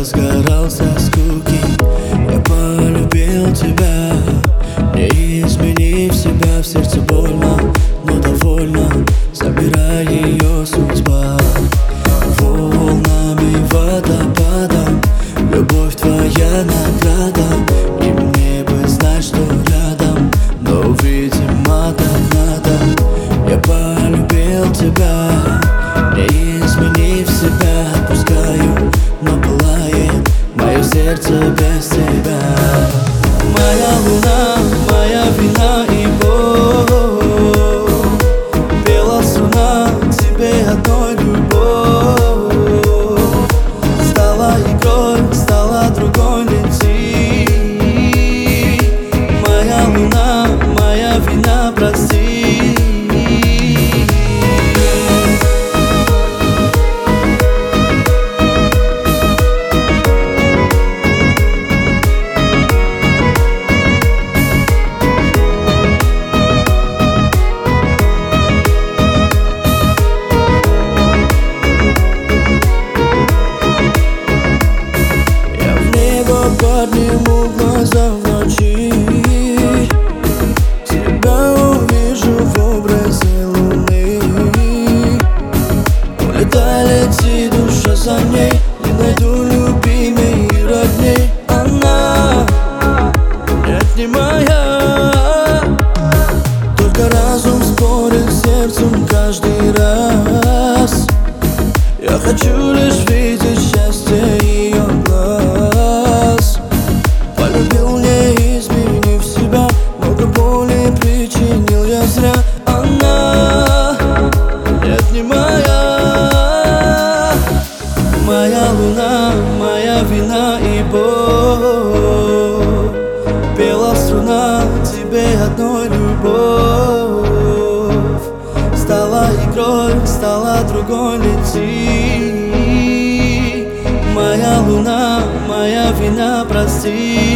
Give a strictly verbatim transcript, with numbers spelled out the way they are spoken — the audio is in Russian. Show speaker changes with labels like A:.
A: сгорал со скуки. Я полюбил тебя, не изменив себя. В сердце больно, но довольно, забирай ее судьба. Волнами, водопадом, любовь твоя награда. И мне бы знать, что рядом, но, видимо, так надо. Я полюбил тебя, не изменив себя. Отпускаю, но пылает мое сердце без тебя. Моя луна, моя вина и боль, пела струна тебе одной любовь. Стала игрой, стала другой лети. Моя луна, моя вина, прости. Подниму глаза в ночи, тебя увижу в образе луны. Улетай, лети, душа за ней, не найду любимей и родней. Она нет, не моя, только разум спорит с сердцем каждый раз. Я хочу лишь видеть счастье ее глаз. Полюбил, не изменив себя, много боли причинил я зря. Она нет, не моя, моя луна, моя вина и боль. Пела струна тебе одной любовь. Стала игрой, стала другой лети. Моя луна, моя вина, прости.